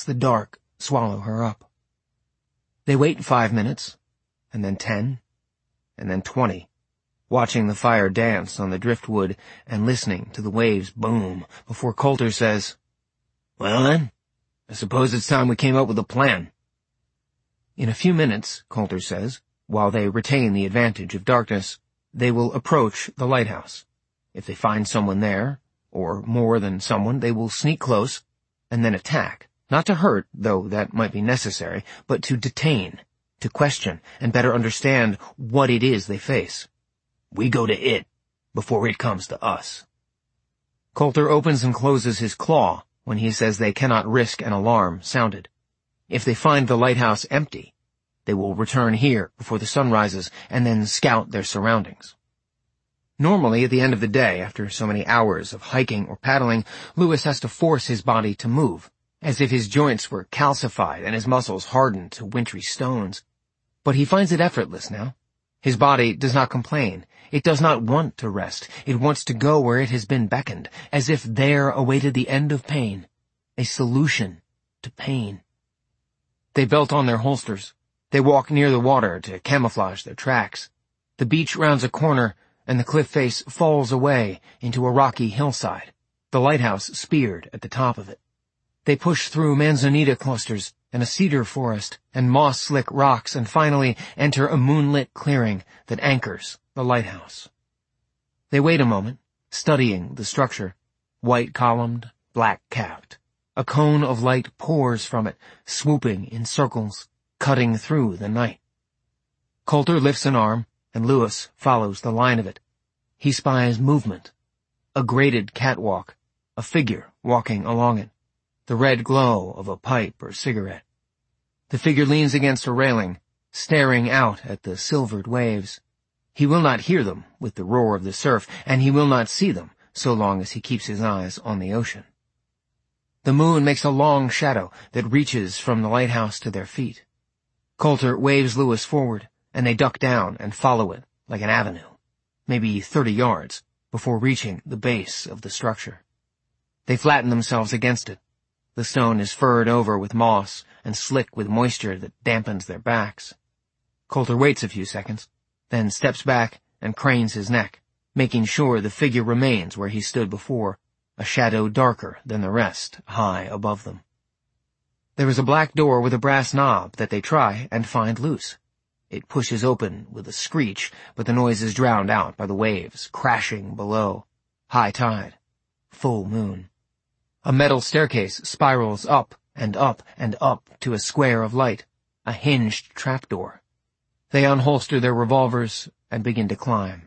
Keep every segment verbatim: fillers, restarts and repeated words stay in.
lets the dark swallow her up. They wait five minutes, and then ten, and then twenty, watching the fire dance on the driftwood and listening to the waves boom before Coulter says, "Well then, I suppose it's time we came up with a plan." In a few minutes, Coulter says, while they retain the advantage of darkness, they will approach the lighthouse. If they find someone there, or more than someone, they will sneak close and then attack, not to hurt, though that might be necessary, but to detain, to question, and better understand what it is they face. We go to it before it comes to us. Coulter opens and closes his claw when he says they cannot risk an alarm sounded. If they find the lighthouse empty, they will return here before the sun rises and then scout their surroundings. Normally, at the end of the day, after so many hours of hiking or paddling, Lewis has to force his body to move, as if his joints were calcified and his muscles hardened to wintry stones. But he finds it effortless now. His body does not complain. It does not want to rest. It wants to go where it has been beckoned, as if there awaited the end of pain, a solution to pain. They belt on their holsters. They walk near the water to camouflage their tracks. The beach rounds a corner, and the cliff face falls away into a rocky hillside, the lighthouse speared at the top of it. They push through manzanita clusters and a cedar forest and moss-slick rocks and finally enter a moonlit clearing that anchors the lighthouse. They wait a moment, studying the structure, white-columned, black-capped. A cone of light pours from it, swooping in circles, cutting through the night. Coulter lifts an arm, and Lewis follows the line of it. He spies movement, a graded catwalk, a figure walking along it, the red glow of a pipe or cigarette. The figure leans against a railing, staring out at the silvered waves. He will not hear them with the roar of the surf, and he will not see them so long as he keeps his eyes on the ocean. The moon makes a long shadow that reaches from the lighthouse to their feet. Coulter waves Lewis forward, and they duck down and follow it like an avenue, maybe thirty yards, before reaching the base of the structure. They flatten themselves against it. The stone is furred over with moss and slick with moisture that dampens their backs. Coulter waits a few seconds, then steps back and cranes his neck, making sure the figure remains where he stood before, a shadow darker than the rest high above them. There is a black door with a brass knob that they try and find loose. It pushes open with a screech, but the noise is drowned out by the waves crashing below. High tide. Full moon. A metal staircase spirals up and up and up to a square of light, a hinged trapdoor. They unholster their revolvers and begin to climb.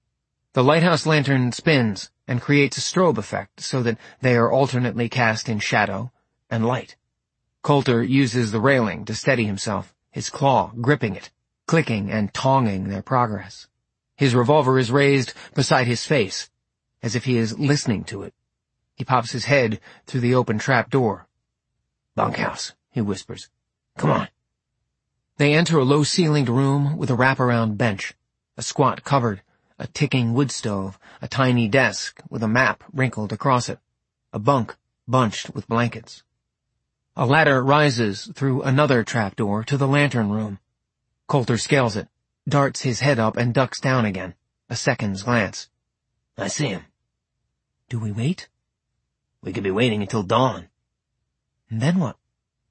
The lighthouse lantern spins and creates a strobe effect so that they are alternately cast in shadow and light. Coulter uses the railing to steady himself, his claw gripping it, clicking and tonging their progress. His revolver is raised beside his face, as if he is listening to it. He pops his head through the open trap door. "Bunkhouse," he whispers. "Come on." They enter a low-ceilinged room with a wraparound bench, a squat cupboard, a ticking wood stove, a tiny desk with a map wrinkled across it, a bunk bunched with blankets. A ladder rises through another trapdoor to the lantern room. Coulter scales it, darts his head up and ducks down again, a second's glance. "I see him." "Do we wait?" "We could be waiting until dawn." "And then what?"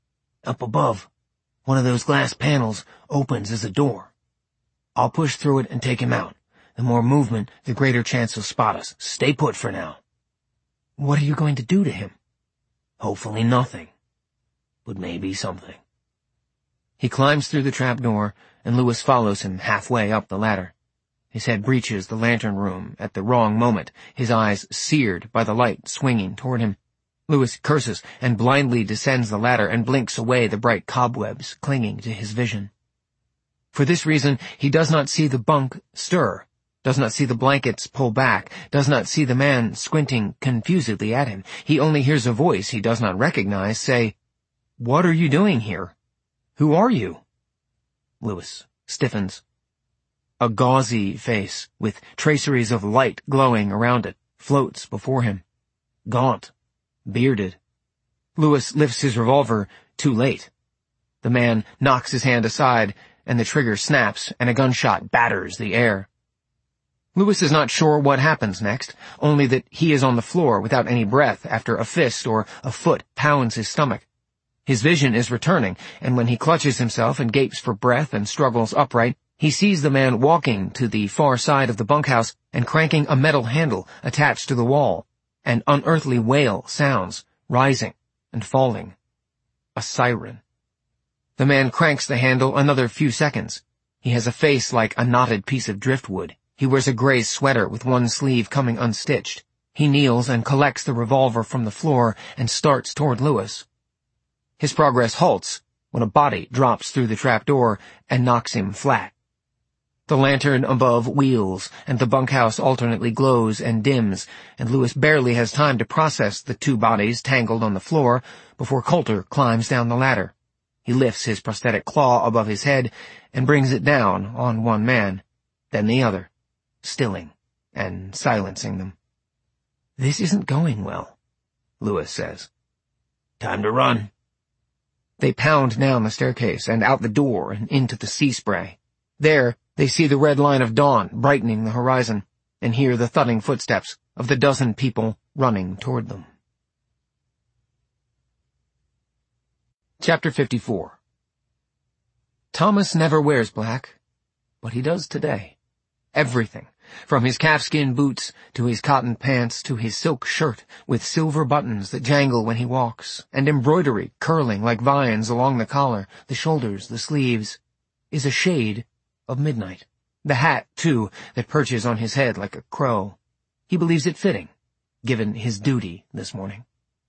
"Up above, one of those glass panels opens as a door. I'll push through it and take him out. The more movement, the greater chance he'll spot us. Stay put for now." "What are you going to do to him?" "Hopefully nothing. But maybe something." He climbs through the trapdoor, and Lewis follows him halfway up the ladder. His head breaches the lantern room at the wrong moment, his eyes seared by the light swinging toward him. Lewis curses and blindly descends the ladder and blinks away the bright cobwebs clinging to his vision. For this reason, he does not see the bunk stir, does not see the blankets pull back, does not see the man squinting confusedly at him. He only hears a voice he does not recognize say, "What are you doing here? Who are you?" Lewis stiffens. A gauzy face, with traceries of light glowing around it, floats before him. Gaunt, bearded. Lewis lifts his revolver too late. The man knocks his hand aside, and the trigger snaps, and a gunshot batters the air. Lewis is not sure what happens next, only that he is on the floor without any breath after a fist or a foot pounds his stomach. His vision is returning, and when he clutches himself and gapes for breath and struggles upright, he sees the man walking to the far side of the bunkhouse and cranking a metal handle attached to the wall. An unearthly wail sounds, rising and falling. A siren. The man cranks the handle another few seconds. He has a face like a knotted piece of driftwood. He wears a gray sweater with one sleeve coming unstitched. He kneels and collects the revolver from the floor and starts toward Lewis. His progress halts when a body drops through the trapdoor and knocks him flat. The lantern above wheels, and the bunkhouse alternately glows and dims, and Lewis barely has time to process the two bodies tangled on the floor before Coulter climbs down the ladder. He lifts his prosthetic claw above his head and brings it down on one man, then the other, stilling and silencing them. "This isn't going well," Lewis says. "Time to run." They pound down the staircase and out the door and into the sea spray. There, they see the red line of dawn brightening the horizon and hear the thudding footsteps of the dozen people running toward them. Chapter fifty-four. Thomas never wears black, but he does today. Everything, from his calfskin boots to his cotton pants to his silk shirt with silver buttons that jangle when he walks, and embroidery curling like vines along the collar, the shoulders, the sleeves, is a shade of midnight. The hat, too, that perches on his head like a crow. He believes it fitting, given his duty this morning.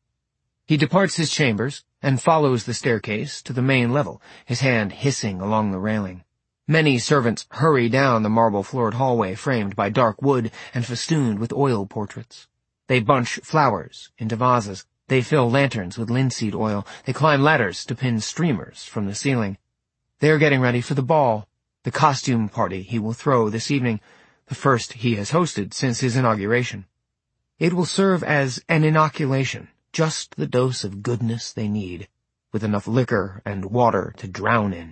He departs his chambers and follows the staircase to the main level, his hand hissing along the railing. Many servants hurry down the marble-floored hallway framed by dark wood and festooned with oil portraits. They bunch flowers into vases. They fill lanterns with linseed oil. They climb ladders to pin streamers from the ceiling. They are getting ready for the ball, the costume party he will throw this evening, the first he has hosted since his inauguration. It will serve as an inoculation, just the dose of goodness they need, with enough liquor and water to drown in.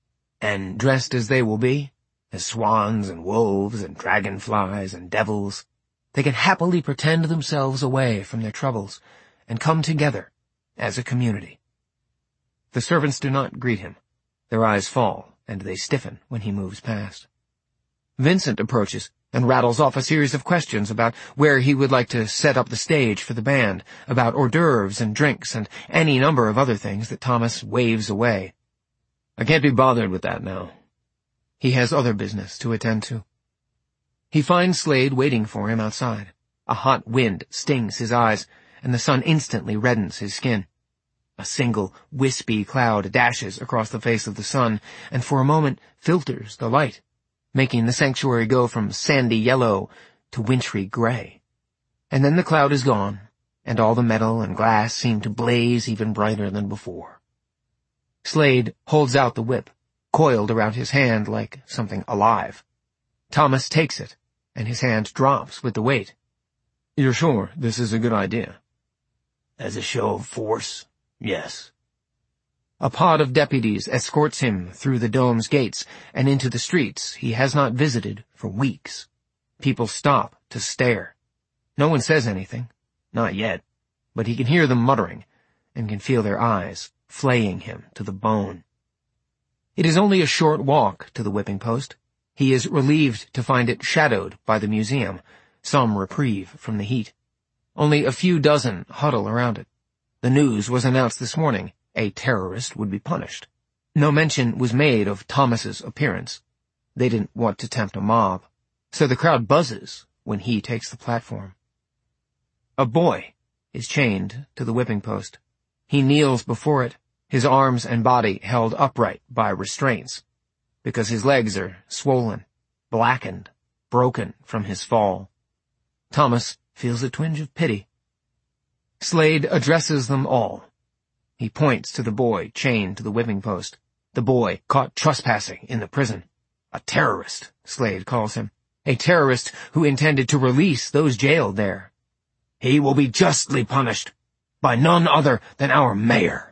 And dressed as they will be, as swans and wolves and dragonflies and devils, they can happily pretend themselves away from their troubles and come together as a community. The servants do not greet him. Their eyes fall, and they stiffen when he moves past. Vincent approaches and rattles off a series of questions about where he would like to set up the stage for the band, about hors d'oeuvres and drinks, and any number of other things that Thomas waves away. "I can't be bothered with that now." He has other business to attend to. He finds Slade waiting for him outside. A hot wind stings his eyes, and the sun instantly reddens his skin. A single, wispy cloud dashes across the face of the sun, and for a moment filters the light, making the sanctuary go from sandy yellow to wintry gray. And then the cloud is gone, and all the metal and glass seem to blaze even brighter than before. Slade holds out the whip, coiled around his hand like something alive. Thomas takes it, and his hand drops with the weight. "You're sure this is a good idea?" "As a show of force, yes." A pod of deputies escorts him through the dome's gates and into the streets he has not visited for weeks. People stop to stare. No one says anything, not yet, but he can hear them muttering and can feel their eyes flaying him to the bone. It is only a short walk to the whipping post. He is relieved to find it shadowed by the museum, some reprieve from the heat. Only a few dozen huddle around it. The news was announced this morning. A terrorist would be punished. No mention was made of Thomas's appearance. They didn't want to tempt a mob, so the crowd buzzes when he takes the platform. A boy is chained to the whipping post. He kneels before it, his arms and body held upright by restraints, because his legs are swollen, blackened, broken from his fall. Thomas feels a twinge of pity. Slade addresses them all. He points to the boy chained to the whipping post, the boy caught trespassing in the prison. A terrorist, Slade calls him, a terrorist who intended to release those jailed there. "He will be justly punished," by none other than our mayor."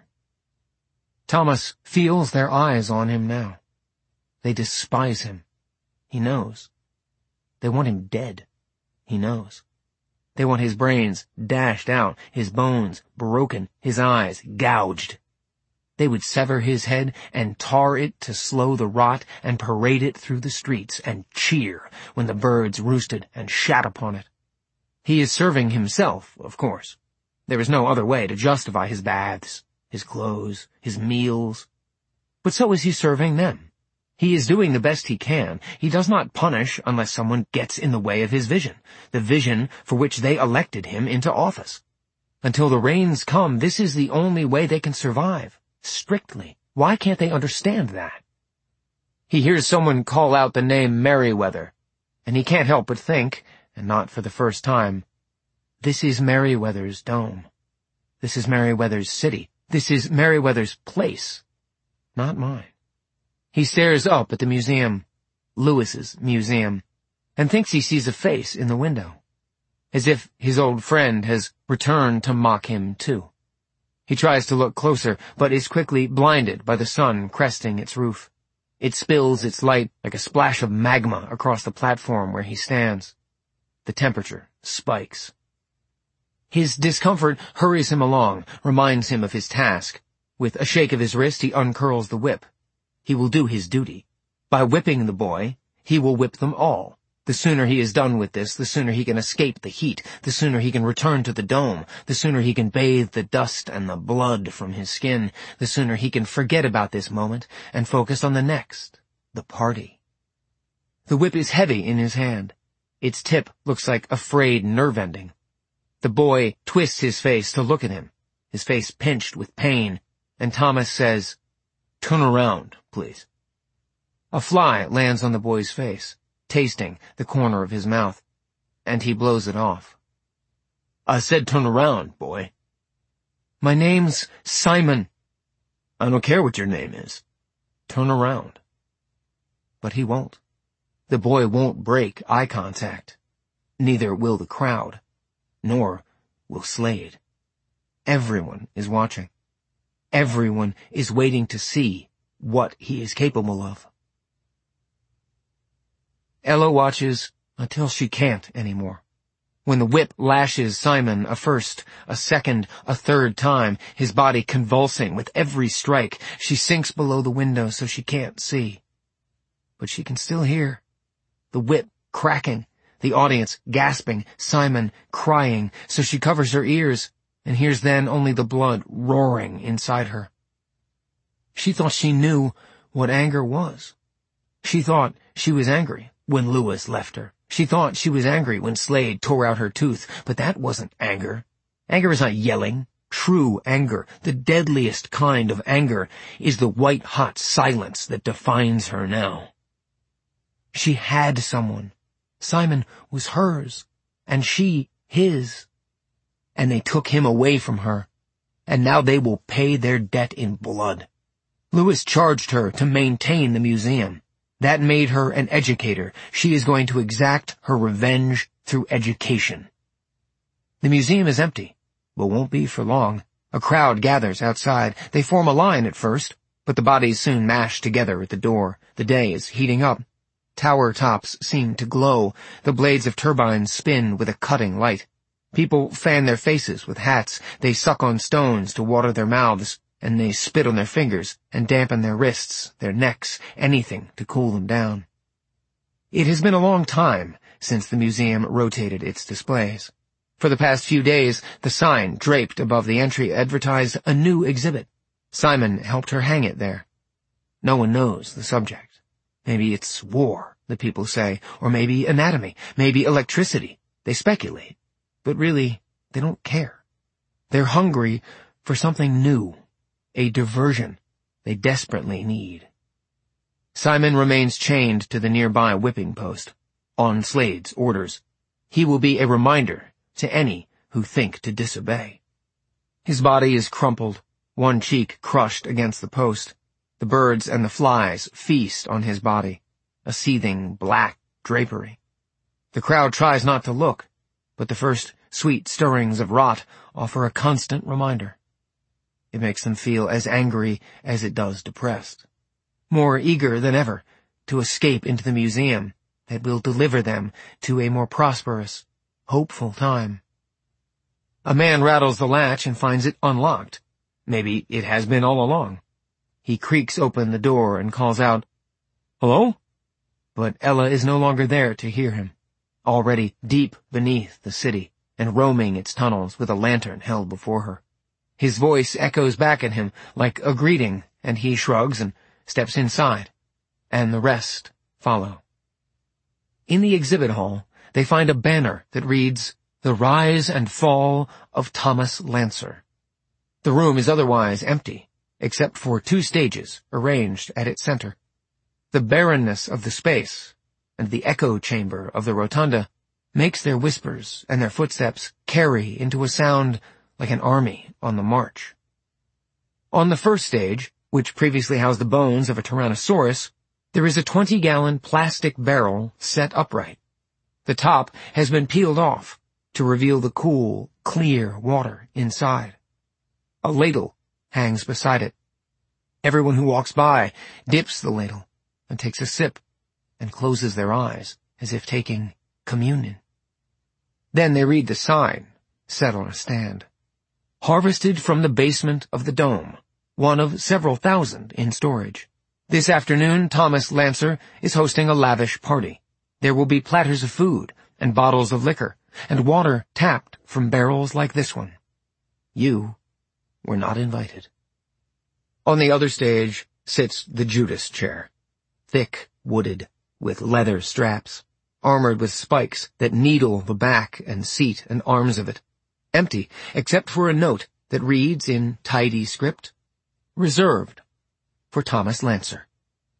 Thomas feels their eyes on him now. They despise him. He knows. They want him dead. He knows. They want his brains dashed out, his bones broken, his eyes gouged. They would sever his head and tar it to slow the rot and parade it through the streets and cheer when the birds roosted and shat upon it. He is serving himself, of course. There is no other way to justify his baths, his clothes, his meals. But so is he serving them. He is doing the best he can. He does not punish unless someone gets in the way of his vision, the vision for which they elected him into office. Until the rains come, this is the only way they can survive. Strictly. Why can't they understand that? He hears someone call out the name Merryweather, and he can't help but think, and not for the first time, this is Merryweather's dome. This is Merryweather's city. This is Merryweather's place, not mine. He stares up at the museum, Lewis's museum, and thinks he sees a face in the window, as if his old friend has returned to mock him too. He tries to look closer, but is quickly blinded by the sun cresting its roof. It spills its light like a splash of magma across the platform where he stands. The temperature spikes. His discomfort hurries him along, reminds him of his task. With a shake of his wrist, he uncurls the whip. He will do his duty. By whipping the boy, he will whip them all. The sooner he is done with this, the sooner he can escape the heat, the sooner he can return to the dome, the sooner he can bathe the dust and the blood from his skin, the sooner he can forget about this moment and focus on the next, the party. The whip is heavy in his hand. Its tip looks like a frayed nerve ending. The boy twists his face to look at him, his face pinched with pain, and Thomas says, "Turn around, please." A fly lands on the boy's face, tasting the corner of his mouth, and he blows it off. "I said turn around, boy." "My name's Simon." "I don't care what your name is. Turn around." But he won't. The boy won't break eye contact. Neither will the crowd. Nor will Slade. Everyone is watching. Everyone is waiting to see what he is capable of. Ella watches until she can't anymore. When the whip lashes Simon a first, a second, a third time, his body convulsing with every strike, she sinks below the window so she can't see. But she can still hear. The whip cracking, the audience gasping, Simon crying, so she covers her ears and hears then only the blood roaring inside her. She thought she knew what anger was. She thought she was angry when Lewis left her. She thought she was angry when Slade tore out her tooth, but that wasn't anger. Anger is not yelling. True anger, the deadliest kind of anger, is the white-hot silence that defines her now. She had someone. Simon was hers, and she his. And they took him away from her, and now they will pay their debt in blood. Lewis charged her to maintain the museum. That made her an educator. She is going to exact her revenge through education. The museum is empty, but won't be for long. A crowd gathers outside. They form a line at first, but the bodies soon mash together at the door. The day is heating up. Tower tops seem to glow. The blades of turbines spin with a cutting light. People fan their faces with hats. They suck on stones to water their mouths, and they spit on their fingers and dampen their wrists, their necks, anything to cool them down. It has been a long time since the museum rotated its displays. For the past few days, the sign draped above the entry advertised a new exhibit. Simon helped her hang it there. No one knows the subject. Maybe it's war, the people say, or maybe anatomy, maybe electricity. They speculate, but really, they don't care. They're hungry for something new, a diversion they desperately need. Simon remains chained to the nearby whipping post, on Slade's orders. He will be a reminder to any who think to disobey. His body is crumpled, one cheek crushed against the post. The birds and the flies feast on his body, a seething black drapery. The crowd tries not to look, but the first sweet stirrings of rot offer a constant reminder. It makes them feel as angry as it does depressed, more eager than ever to escape into the museum that will deliver them to a more prosperous, hopeful time. A man rattles the latch and finds it unlocked. Maybe it has been all along. He creaks open the door and calls out, "Hello?" But Ella is no longer there to hear him, already deep beneath the city and roaming its tunnels with a lantern held before her. His voice echoes back at him like a greeting, and he shrugs and steps inside, and the rest follow. In the exhibit hall, they find a banner that reads, "The Rise and Fall of Thomas Lancer." The room is otherwise empty, except for two stages arranged at its center. The barrenness of the space and the echo chamber of the rotunda makes their whispers and their footsteps carry into a sound like an army on the march. On the first stage, which previously housed the bones of a Tyrannosaurus, there is a twenty-gallon plastic barrel set upright. The top has been peeled off to reveal the cool, clear water inside. A ladle hangs beside it. Everyone who walks by dips the ladle and takes a sip and closes their eyes as if taking communion. Then they read the sign set on a stand. Harvested from the basement of the dome, one of several thousand in storage. This afternoon, Thomas Lancer is hosting a lavish party. There will be platters of food and bottles of liquor and water tapped from barrels like this one. You were not invited. On the other stage sits the Judas chair, thick wooded, with leather straps, armored with spikes that needle the back and seat and arms of it, empty except for a note that reads in tidy script, "Reserved for Thomas Lancer."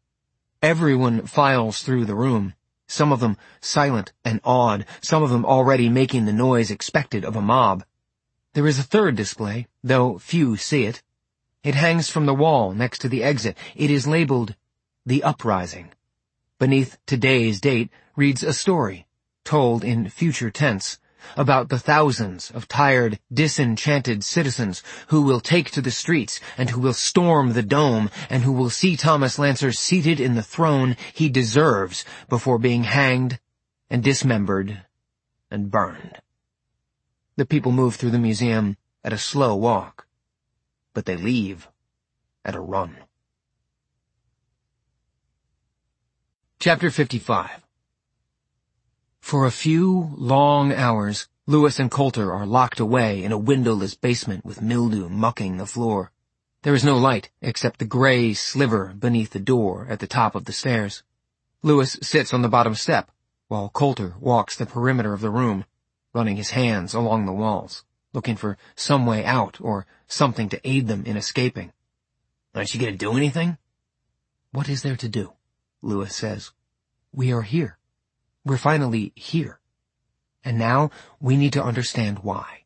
Everyone files through the room, some of them silent and awed, some of them already making the noise expected of a mob. There is a third display, though few see it. It hangs from the wall next to the exit. It is labeled, "The Uprising." Beneath today's date reads a story, told in future tense, about the thousands of tired, disenchanted citizens who will take to the streets and who will storm the dome and who will see Thomas Lancer seated in the throne he deserves before being hanged and dismembered and burned. The people move through the museum at a slow walk, but they leave at a run. Chapter fifty-five. For a few long hours, Lewis and Coulter are locked away in a windowless basement with mildew mucking the floor. There is no light except the gray sliver beneath the door at the top of the stairs. Lewis sits on the bottom step, while Coulter walks the perimeter of the room, running his hands along the walls, looking for some way out or something to aid them in escaping. "Aren't you going to do anything?" "What is there to do?" Lewis says. "We are here. We're finally here. And now we need to understand why."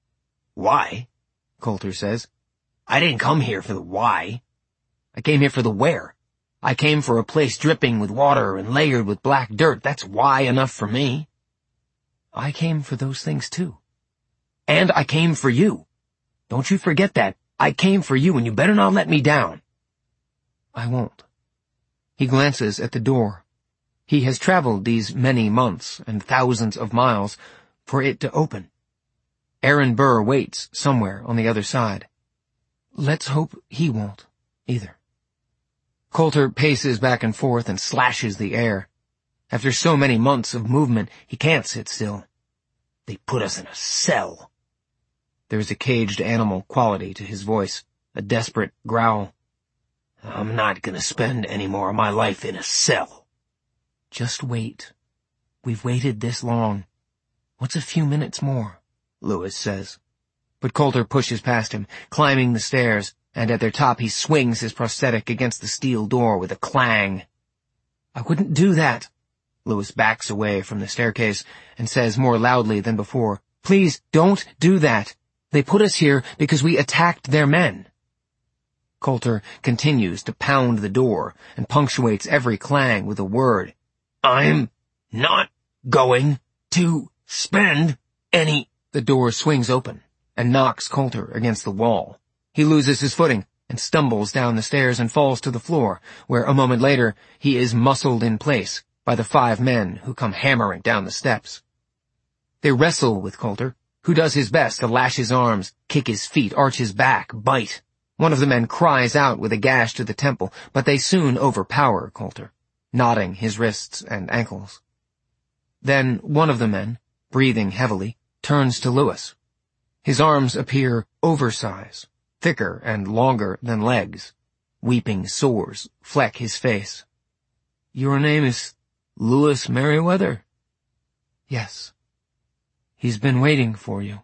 "Why?" Coulter says. "I didn't come here for the why. I came here for the where. I came for a place dripping with water and layered with black dirt. That's why enough for me." "I came for those things too." "And I came for you. Don't you forget that. I came for you, and you better not let me down." "I won't." He glances at the door. He has traveled these many months and thousands of miles for it to open. Aaron Burr waits somewhere on the other side. Let's hope he won't, either. Coulter paces back and forth and slashes the air. After so many months of movement, he can't sit still. "They put us in a cell." There is a caged animal quality to his voice, a desperate growl. "I'm not going to spend any more of my life in a cell." "Just wait. We've waited this long. What's a few minutes more?" Lewis says. But Coulter pushes past him, climbing the stairs, and at their top he swings his prosthetic against the steel door with a clang. "I wouldn't do that." Lewis backs away from the staircase and says more loudly than before, "Please don't do that. They put us here because we attacked their men." Coulter continues to pound the door and punctuates every clang with a word. "I'm not going to spend any The door swings open and knocks Coulter against the wall. He loses his footing and stumbles down the stairs and falls to the floor, where a moment later he is muscled in place by the five men who come hammering down the steps. They wrestle with Coulter, who does his best to lash his arms, kick his feet, arch his back, bite. One of the men cries out with a gash to the temple, but they soon overpower Coulter, knotting his wrists and ankles. Then one of the men, breathing heavily, turns to Lewis. His arms appear oversized, thicker and longer than legs. Weeping sores fleck his face. "Your name is Lewis Merriweather?" "Yes." "He's been waiting for you."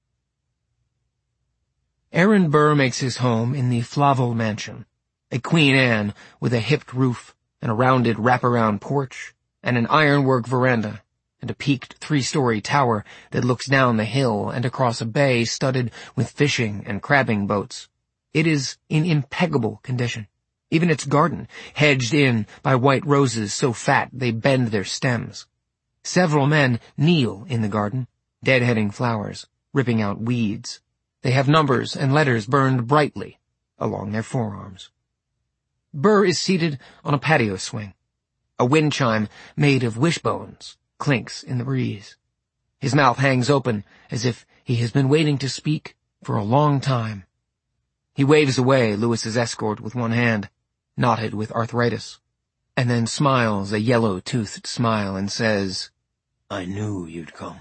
Aaron Burr makes his home in the Flavel Mansion, a Queen Anne with a hipped roof and a rounded wraparound porch and an ironwork veranda and a peaked three-story tower that looks down the hill and across a bay studded with fishing and crabbing boats. It is in impeccable condition. Even its garden, hedged in by white roses so fat they bend their stems. Several men kneel in the garden, deadheading flowers, ripping out weeds. They have numbers and letters burned brightly along their forearms. Burr is seated on a patio swing. A wind chime made of wishbones clinks in the breeze. His mouth hangs open as if he has been waiting to speak for a long time. He waves away Lewis's escort with one hand, knotted with arthritis, and then smiles a yellow-toothed smile and says, "I knew you'd come."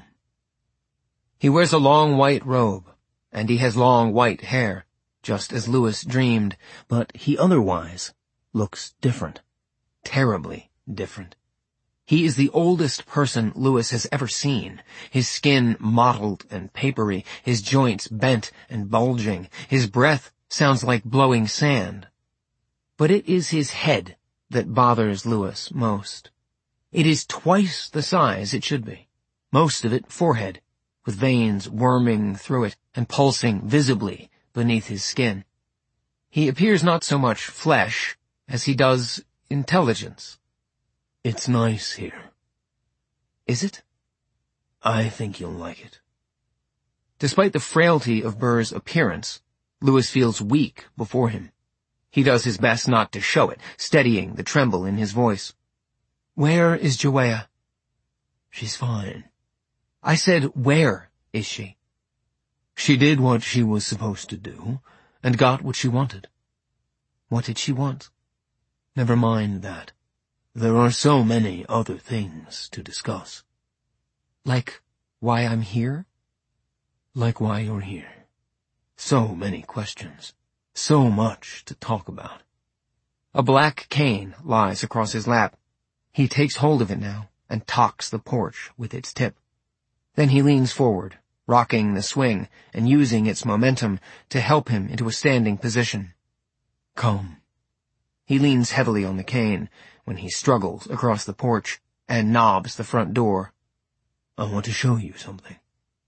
He wears a long white robe, and he has long white hair, just as Lewis dreamed, but he otherwise looks different, terribly different. He is the oldest person Lewis has ever seen, his skin mottled and papery, his joints bent and bulging, his breath sounds like blowing sand. But it is his head that bothers Lewis most. It is twice the size it should be, most of it forehead, with veins worming through it and pulsing visibly beneath his skin. He appears not so much flesh as he does intelligence. "It's nice here." "Is it?" "I think you'll like it." Despite the frailty of Burr's appearance, Lewis feels weak before him. He does his best not to show it, steadying the tremble in his voice. "Where is Joanna?" "She's fine." "I said, where is she?" "She did what she was supposed to do, and got what she wanted." "What did she want?" "Never mind that. There are so many other things to discuss." "Like why I'm here?" "Like why you're here. So many questions. So much to talk about." A black cane lies across his lap. He takes hold of it now and tocks the porch with its tip. Then he leans forward, rocking the swing and using its momentum to help him into a standing position. "Come." He leans heavily on the cane when he struggles across the porch and knobs the front door. "I want to show you something."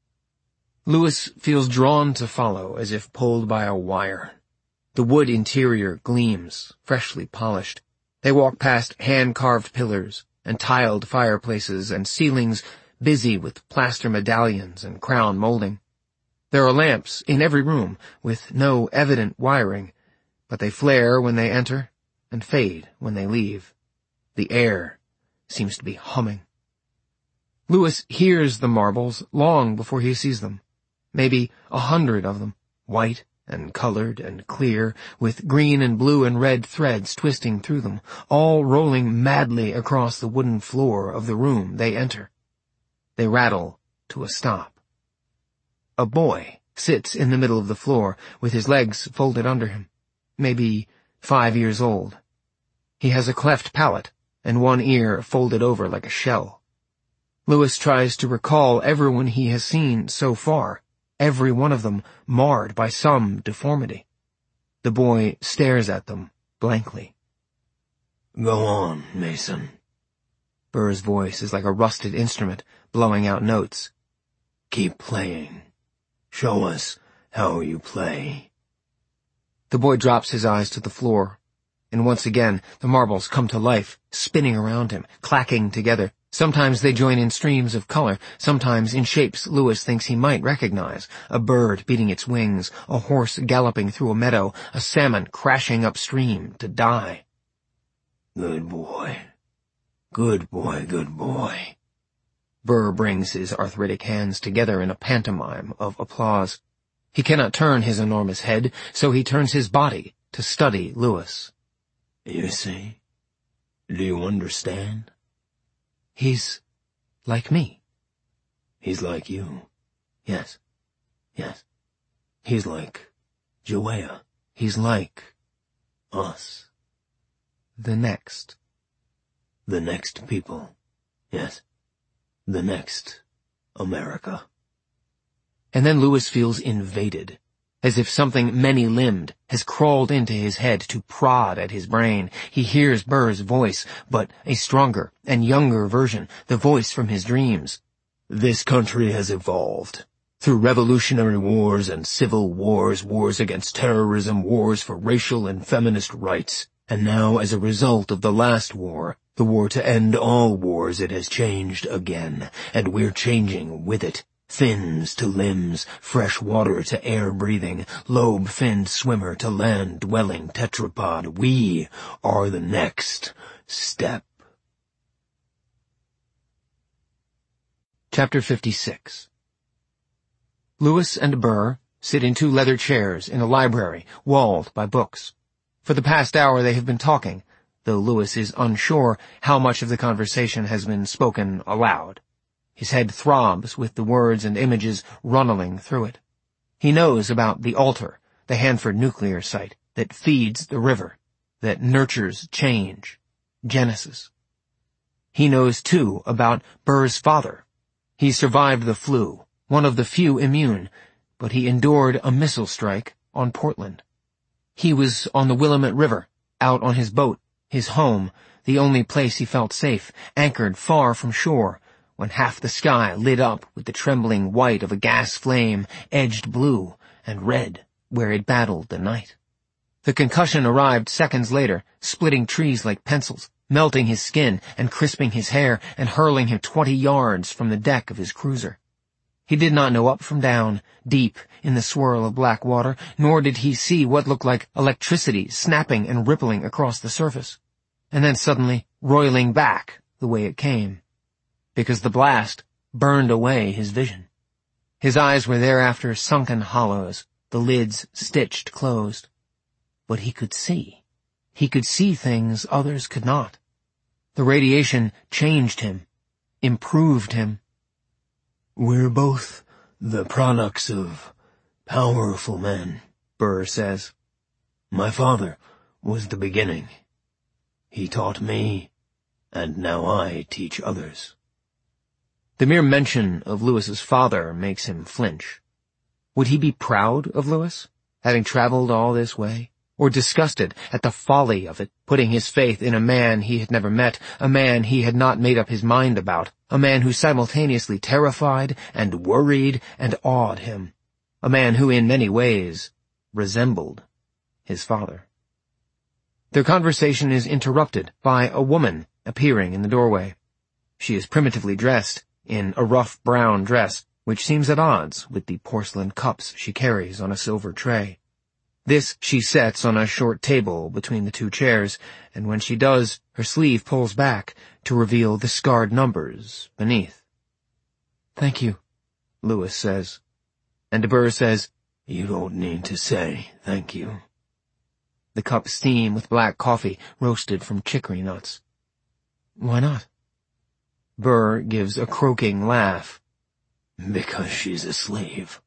Lewis feels drawn to follow as if pulled by a wire. The wood interior gleams, freshly polished. They walk past hand-carved pillars and tiled fireplaces and ceilings busy with plaster medallions and crown molding. There are lamps in every room with no evident wiring, but they flare when they enter and fade when they leave. The air seems to be humming. Lewis hears the marbles long before he sees them. Maybe a hundred of them, white and colored and clear, with green and blue and red threads twisting through them, all rolling madly across the wooden floor of the room they enter. They rattle to a stop. A boy sits in the middle of the floor with his legs folded under him, maybe five years old. He has a cleft palate and one ear folded over like a shell. Lewis tries to recall everyone he has seen so far, every one of them marred by some deformity. The boy stares at them blankly. "Go on, Mason." Burr's voice is like a rusted instrument, blowing out notes. "Keep playing. Show us how you play." The boy drops his eyes to the floor, and once again the marbles come to life, spinning around him, clacking together, Sometimes they join in streams of color, sometimes in shapes Lewis thinks he might recognize. A bird beating its wings, a horse galloping through a meadow, a salmon crashing upstream to die. Good boy. Good boy, good boy. Burr brings his arthritic hands together in a pantomime of applause. He cannot turn his enormous head, so he turns his body to study Lewis. You see? Do you understand? He's like me. He's like you. Yes. Yes. He's like Joea. He's like us. The next. The next people. Yes. The next America. And then Lewis feels invaded, as if something many-limbed has crawled into his head to prod at his brain. He hears Burr's voice, but a stronger and younger version, the voice from his dreams. This country has evolved. Through revolutionary wars and civil wars, wars against terrorism, wars for racial and feminist rights. And now, as a result of the last war, the war to end all wars, it has changed again, and we're changing with it. Fins to limbs, fresh water to air-breathing, lobe-finned swimmer to land-dwelling tetrapod. We are the next step. Chapter fifty-six. Lewis and Burr sit in two leather chairs in a library, walled by books. For the past hour they have been talking, though Lewis is unsure how much of the conversation has been spoken aloud. His head throbs with the words and images runneling through it. He knows about the Altar, the Hanford nuclear site, that feeds the river, that nurtures change, Genesis. He knows, too, about Burr's father. He survived the flu, one of the few immune, but he endured a missile strike on Portland. He was on the Willamette River, out on his boat, his home, the only place he felt safe, anchored far from shore, when half the sky lit up with the trembling white of a gas flame, edged blue and red where it battled the night. The concussion arrived seconds later, splitting trees like pencils, melting his skin and crisping his hair and hurling him twenty yards from the deck of his cruiser. He did not know up from down, deep in the swirl of black water, nor did he see what looked like electricity snapping and rippling across the surface, and then suddenly roiling back the way it came, because the blast burned away his vision. His eyes were thereafter sunken hollows, the lids stitched closed. But he could see. He could see things others could not. The radiation changed him, improved him. We're both the products of powerful men, Burr says. My father was the beginning. He taught me, and now I teach others. The mere mention of Lewis's father makes him flinch. Would he be proud of Lewis, having traveled all this way? Or disgusted at the folly of it, putting his faith in a man he had never met, a man he had not made up his mind about, a man who simultaneously terrified and worried and awed him, a man who in many ways resembled his father. Their conversation is interrupted by a woman appearing in the doorway. She is primitively dressed in a rough brown dress, which seems at odds with the porcelain cups she carries on a silver tray. This she sets on a short table between the two chairs, and when she does, her sleeve pulls back to reveal the scarred numbers beneath. "Thank you," Lewis says. And Burr says, "You don't need to say thank you." The cups steam with black coffee roasted from chicory nuts. "Why not?" Burr gives a croaking laugh. "Because she's a slave."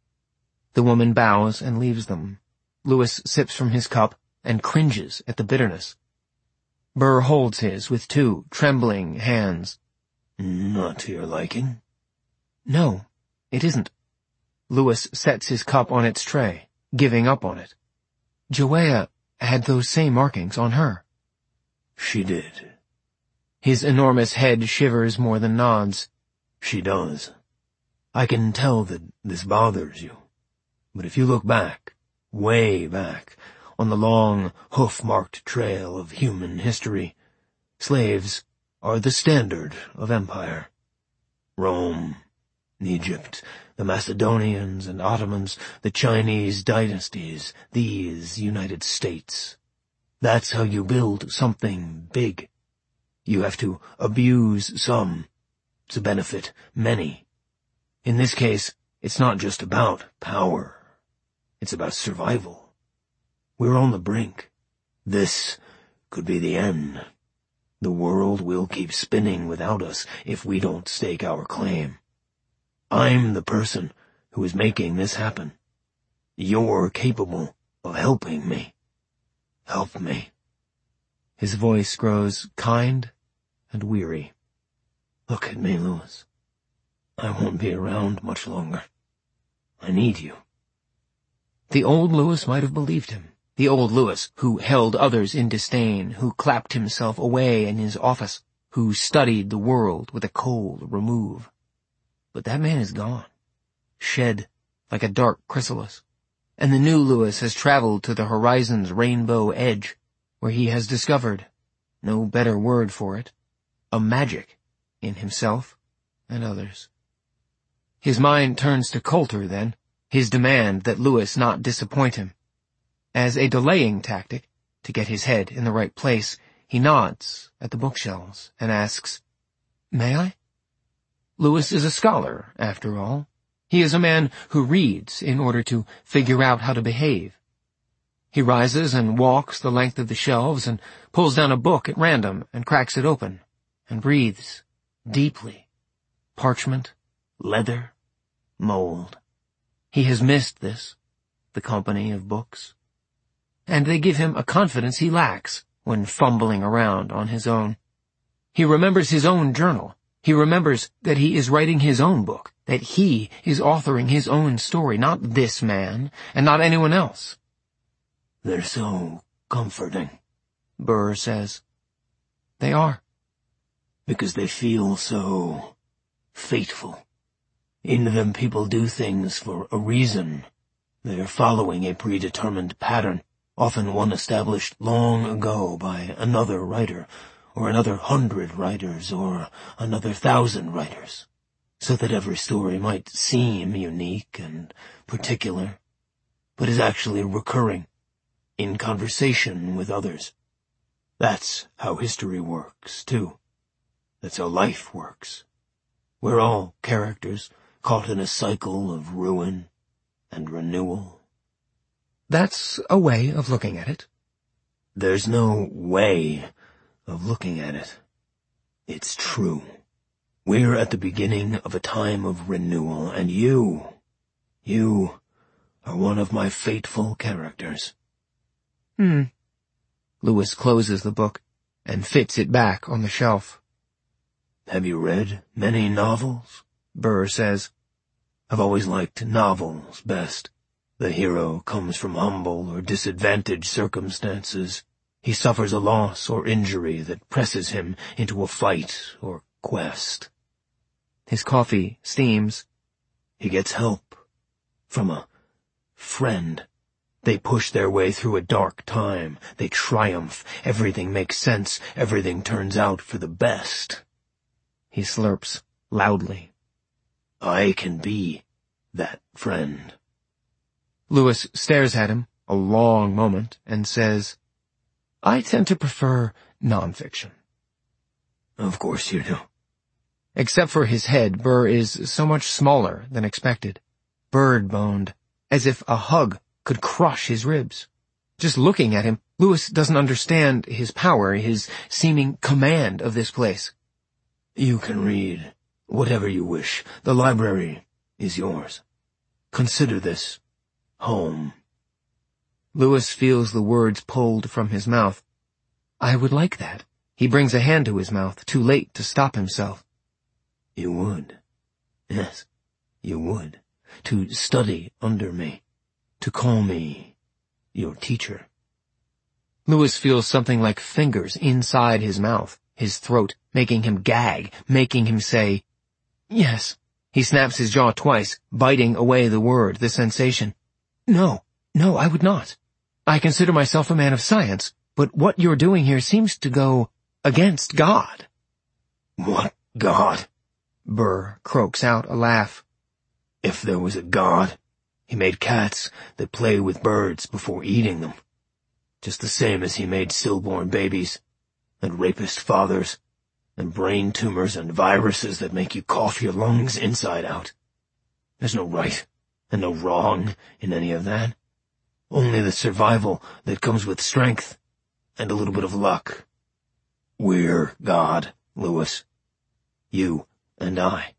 The woman bows and leaves them. Lewis sips from his cup and cringes at the bitterness. Burr holds his with two trembling hands. "Not to your liking?" "No, it isn't." Lewis sets his cup on its tray, giving up on it. Joea had those same markings on her. "She did." His enormous head shivers more than nods. "She does. I can tell that this bothers you. But if you look back, way back, on the long, hoof-marked trail of human history, slaves are the standard of empire. Rome, Egypt, the Macedonians and Ottomans, the Chinese dynasties, these United States. That's how you build something big. You have to abuse some to benefit many. In this case, it's not just about power. It's about survival. We're on the brink. This could be the end. The world will keep spinning without us if we don't stake our claim. I'm the person who is making this happen. You're capable of helping me. Help me. His voice grows kind and weary. Look at me, Lewis. I won't be around much longer. I need you. The old Lewis might have believed him. The old Lewis who held others in disdain, who clapped himself away in his office, who studied the world with a cold remove. But that man is gone, shed like a dark chrysalis, and the new Lewis has traveled to the horizon's rainbow edge, where he has discovered, no better word for it, a magic in himself and others. His mind turns to Coulter, then, his demand that Lewis not disappoint him. As a delaying tactic, to get his head in the right place, he nods at the bookshelves and asks, "May I?" Lewis is a scholar, after all. He is a man who reads in order to figure out how to behave. He rises and walks the length of the shelves and pulls down a book at random and cracks it open and breathes deeply. Parchment, leather, mold. He has missed this, the company of books. And they give him a confidence he lacks when fumbling around on his own. He remembers his own journal. He remembers that he is writing his own book, that he is authoring his own story, not this man, and not anyone else. They're so comforting, Burr says. They are. Because they feel so fateful. In them people do things for a reason. They're following a predetermined pattern, often one established long ago by another writer, or another hundred writers, or another thousand writers, so that every story might seem unique and particular, but is actually recurring, in conversation with others. That's how history works, too. That's how life works. We're all characters, caught in a cycle of ruin and renewal. That's a way of looking at it. There's no way of looking at it. It's true. We're at the beginning of a time of renewal, and you, you are one of my fateful characters. Hmm. Lewis closes the book and fits it back on the shelf. Have you read many novels? Burr says. I've always liked novels best. The hero comes from humble or disadvantaged circumstances. He suffers a loss or injury that presses him into a fight or quest. His coffee steams. He gets help from a friend. They push their way through a dark time. They triumph. Everything makes sense. Everything turns out for the best. He slurps loudly. I can be that friend. Lewis stares at him a long moment and says, I tend to prefer nonfiction. Of course you do. Except for his head, Burr is so much smaller than expected. Bird-boned, as if a hug could crush his ribs. Just looking at him, Lewis doesn't understand his power, his seeming command of this place. You can read whatever you wish. The library is yours. Consider this home. Lewis feels the words pulled from his mouth. I would like that. He brings a hand to his mouth, too late to stop himself. You would. Yes, you would. To study under me. To call me your teacher. Lewis feels something like fingers inside his mouth, his throat, making him gag, making him say, yes. He snaps his jaw twice, biting away the word, the sensation. No, no, I would not. I consider myself a man of science, but what you're doing here seems to go against God. What God? Burr croaks out a laugh. If there was a God, he made cats that play with birds before eating them. Just the same as he made stillborn babies, and rapist fathers, and brain tumors and viruses that make you cough your lungs inside out. There's no right and no wrong in any of that. Only the survival that comes with strength and a little bit of luck. We're God, Lewis. You and I.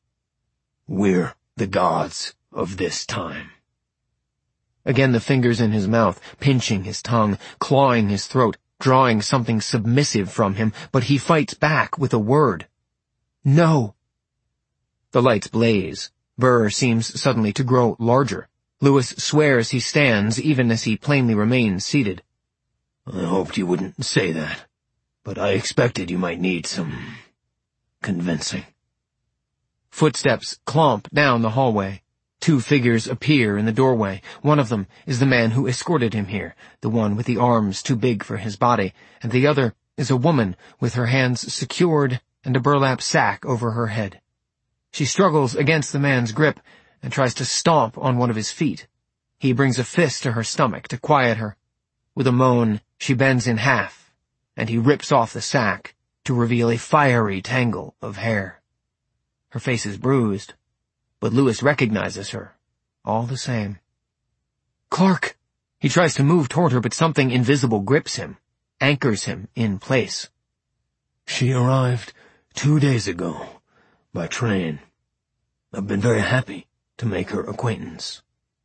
We're the gods of this time. Again the fingers in his mouth, pinching his tongue, clawing his throat, drawing something submissive from him, but he fights back with a word. No. The lights blaze. Burr seems suddenly to grow larger. Lewis swears he stands even as he plainly remains seated. I hoped you wouldn't say that, but I expected you might need some convincing. Footsteps clomp down the hallway. Two figures appear in the doorway. One of them is the man who escorted him here, the one with the arms too big for his body, and the other is a woman with her hands secured and a burlap sack over her head. She struggles against the man's grip and tries to stomp on one of his feet. He brings a fist to her stomach to quiet her. With a moan, she bends in half, and he rips off the sack to reveal a fiery tangle of hair. Her face is bruised, but Lewis recognizes her, all the same. Clark! He tries to move toward her, but something invisible grips him, anchors him in place. She arrived two days ago, by train. I've been very happy to make her acquaintance.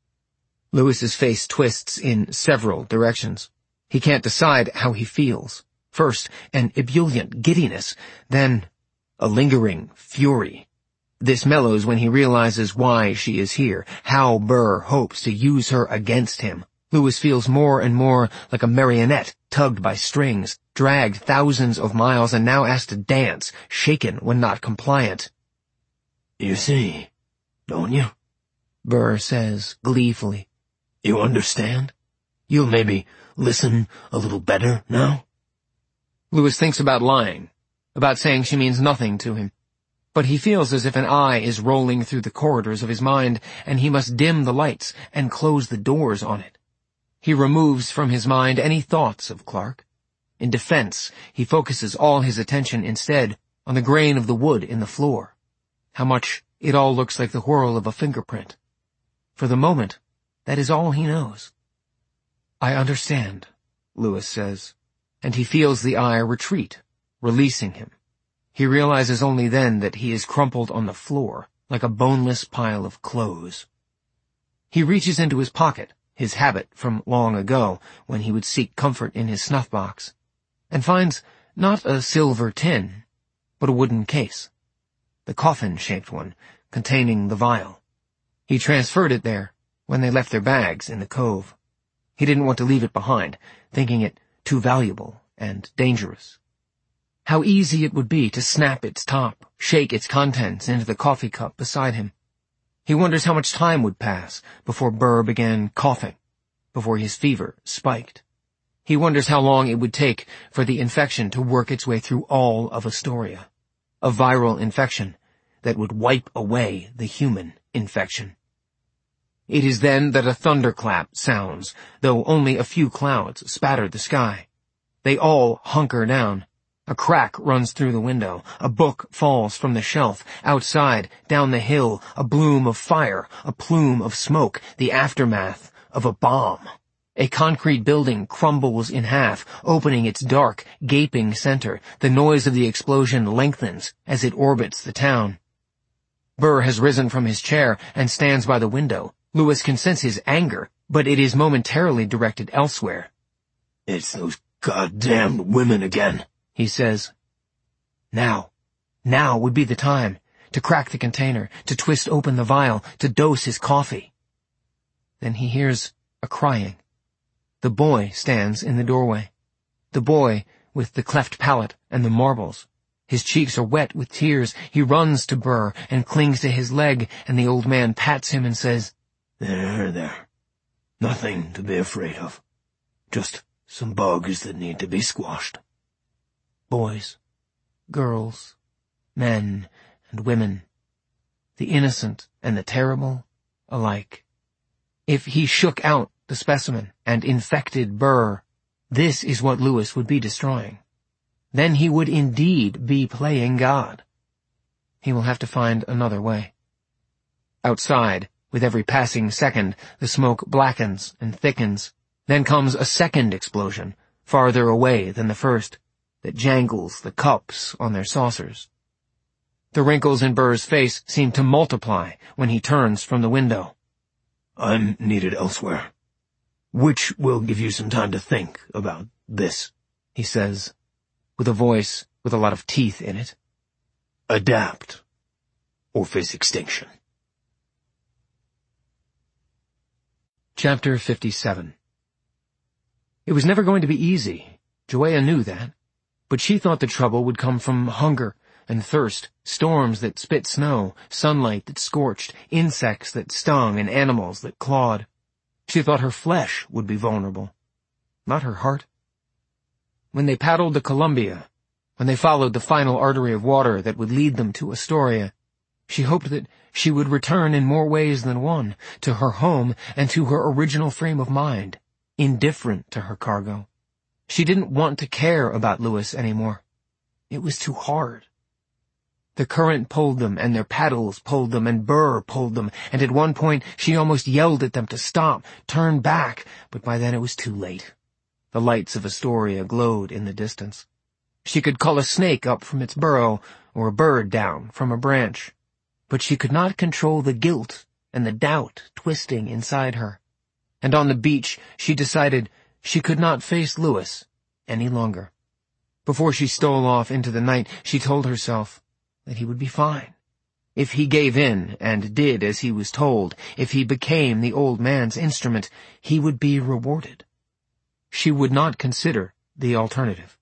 Lewis's face twists in several directions. He can't decide how he feels. First, an ebullient giddiness, then a lingering fury. This mellows when he realizes why she is here, how Burr hopes to use her against him. Lewis feels more and more like a marionette, tugged by strings, dragged thousands of miles and now asked to dance, shaken when not compliant. You see, don't you? Burr says gleefully. You understand? You'll maybe listen a little better now? Lewis thinks about lying, about saying she means nothing to him. But he feels as if an eye is rolling through the corridors of his mind, and he must dim the lights and close the doors on it. He removes from his mind any thoughts of Clark. In defense, he focuses all his attention instead on the grain of the wood in the floor. How much it all looks like the whirl of a fingerprint. For the moment, that is all he knows. I understand, Lewis says, and he feels the eye retreat, releasing him. He realizes only then that he is crumpled on the floor, like a boneless pile of clothes. He reaches into his pocket, his habit from long ago, when he would seek comfort in his snuff box, and finds not a silver tin, but a wooden case. The coffin-shaped one, containing the vial. He transferred it there when they left their bags in the cove. He didn't want to leave it behind, thinking it too valuable and dangerous. How easy it would be to snap its top, shake its contents into the coffee cup beside him. He wonders how much time would pass before Burr began coughing, before his fever spiked. He wonders how long it would take for the infection to work its way through all of Astoria. A viral infection that would wipe away the human infection. It is then that a thunderclap sounds, though only a few clouds spatter the sky. They all hunker down. A crack runs through the window. A book falls from the shelf. Outside, down the hill, a bloom of fire, a plume of smoke, the aftermath of a bomb. A concrete building crumbles in half, opening its dark, gaping center. The noise of the explosion lengthens as it orbits the town. Burr has risen from his chair and stands by the window. Lewis can sense his anger, but it is momentarily directed elsewhere. It's those goddamned women again, he says. Now, now would be the time to crack the container, to twist open the vial, to dose his coffee. Then he hears a crying. The boy stands in the doorway. The boy with the cleft palate and the marbles. His cheeks are wet with tears. He runs to Burr and clings to his leg, and the old man pats him and says, There, there. Nothing to be afraid of. Just some bugs that need to be squashed. Boys, girls, men and women, the innocent and the terrible alike. If he shook out the specimen and infected Burr, this is what Lewis would be destroying. Then he would indeed be playing God. He will have to find another way. Outside, with every passing second, the smoke blackens and thickens. Then comes a second explosion, farther away than the first, that jangles the cups on their saucers. The wrinkles in Burr's face seem to multiply when he turns from the window. I'm needed elsewhere, which will give you some time to think about this, he says, with a voice with a lot of teeth in it. Adapt, or face extinction. Chapter fifty-seven. It was never going to be easy. Joanna knew that. But she thought the trouble would come from hunger and thirst, storms that spit snow, sunlight that scorched, insects that stung, and animals that clawed. She thought her flesh would be vulnerable, not her heart. When they paddled the Columbia, when they followed the final artery of water that would lead them to Astoria, she hoped that she would return in more ways than one, to her home and to her original frame of mind, indifferent to her cargo. She didn't want to care about Lewis anymore. It was too hard. The current pulled them, and their paddles pulled them, and Burr pulled them, and at one point she almost yelled at them to stop, turn back, but by then it was too late. The lights of Astoria glowed in the distance. She could call a snake up from its burrow, or a bird down from a branch, but she could not control the guilt and the doubt twisting inside her. And on the beach she decided she could not face Lewis any longer. Before she stole off into the night, she told herself that he would be fine. If he gave in and did as he was told, if he became the old man's instrument, he would be rewarded. She would not consider the alternative.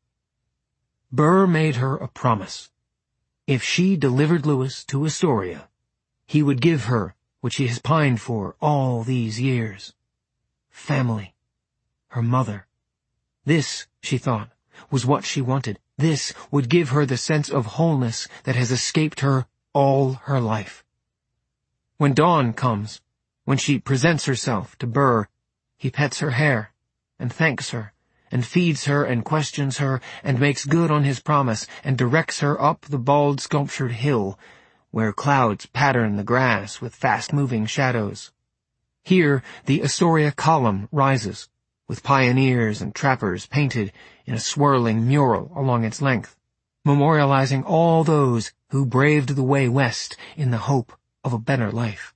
Burr made her a promise. If she delivered Lewis to Astoria, he would give her what she has pined for all these years. Family. Her mother. This, she thought, was what she wanted. This would give her the sense of wholeness that has escaped her all her life. When dawn comes, when she presents herself to Burr, he pets her hair and thanks her and feeds her and questions her and makes good on his promise and directs her up the bald sculptured hill where clouds pattern the grass with fast-moving shadows. Here the Astoria column rises, with pioneers and trappers painted in a swirling mural along its length, memorializing all those who braved the way west in the hope of a better life.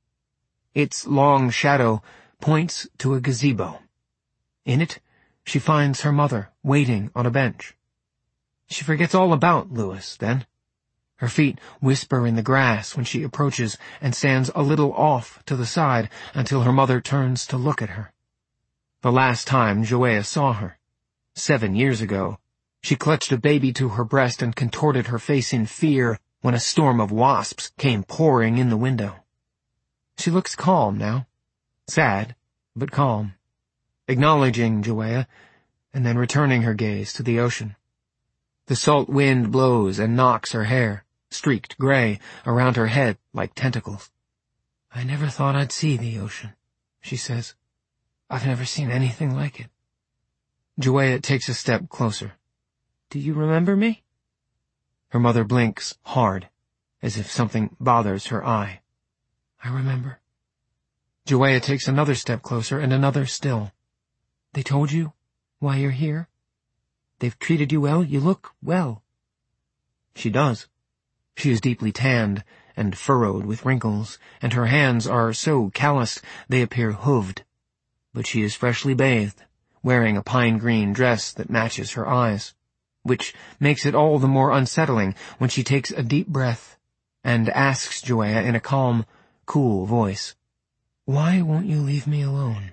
Its long shadow points to a gazebo. In it, she finds her mother waiting on a bench. She forgets all about Lewis, then. Her feet whisper in the grass when she approaches and stands a little off to the side until her mother turns to look at her. The last time Joanna saw her, seven years ago, she clutched a baby to her breast and contorted her face in fear when a storm of wasps came pouring in the window. She looks calm now, sad, but calm, acknowledging Joanna, and then returning her gaze to the ocean. The salt wind blows and knocks her hair, streaked gray, around her head like tentacles. "I never thought I'd see the ocean," she says. "I've never seen anything like it." Joanna takes a step closer. "Do you remember me?" Her mother blinks hard, as if something bothers her eye. "I remember." Joanna takes another step closer and another still. "They told you why you're here? They've treated you well? You look well." She does. She is deeply tanned and furrowed with wrinkles, and her hands are so calloused they appear hooved. But she is freshly bathed, wearing a pine-green dress that matches her eyes, which makes it all the more unsettling when she takes a deep breath and asks Joanna in a calm, cool voice, "Why won't you leave me alone?"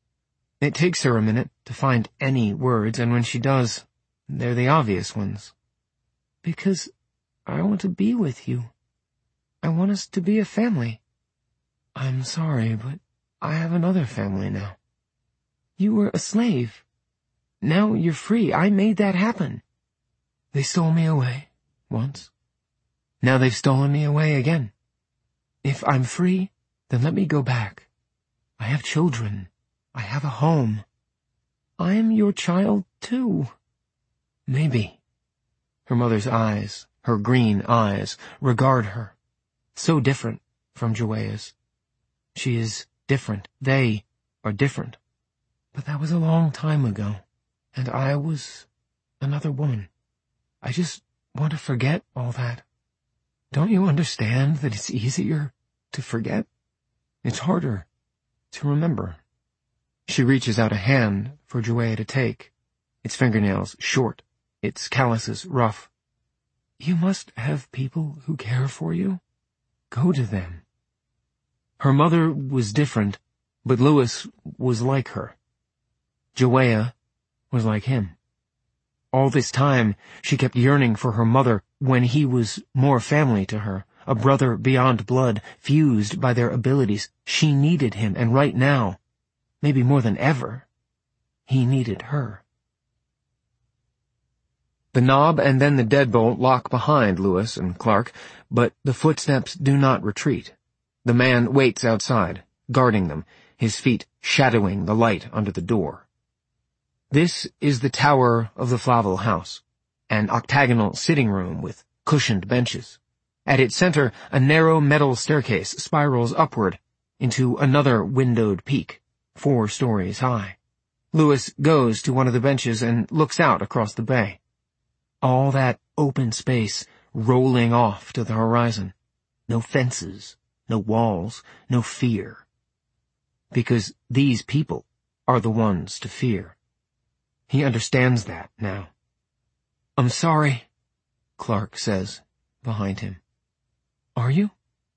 It takes her a minute to find any words, and when she does, they're the obvious ones. "Because I want to be with you. I want us to be a family." "I'm sorry, but I have another family now." "You were a slave. Now you're free. I made that happen." "They stole me away, once. Now they've stolen me away again. If I'm free, then let me go back. I have children. I have a home. I am your child, too. Maybe. Her mother's eyes, her green eyes, regard her. So different from Joia's. She is different. They are different. But that was a long time ago, and I was another woman. I just want to forget all that. Don't you understand that it's easier to forget? It's harder to remember. She reaches out a hand for Joia to take, its fingernails short, its calluses rough. You must have people who care for you. Go to them. Her mother was different, but Louis was like her. Joia was like him. All this time, she kept yearning for her mother when he was more family to her, a brother beyond blood, fused by their abilities. She needed him, and right now, maybe more than ever, he needed her. The knob and then the deadbolt lock behind Louis and Clark, but the footsteps do not retreat. The man waits outside, guarding them, his feet shadowing the light under the door. This is the tower of the Flavel house, an octagonal sitting room with cushioned benches. At its center, a narrow metal staircase spirals upward into another windowed peak, four stories high. Louis goes to one of the benches and looks out across the bay. All that open space rolling off to the horizon. No fences, no walls, no fear. Because these people are the ones to fear. He understands that now. I'm sorry, Clark says, behind him. Are you?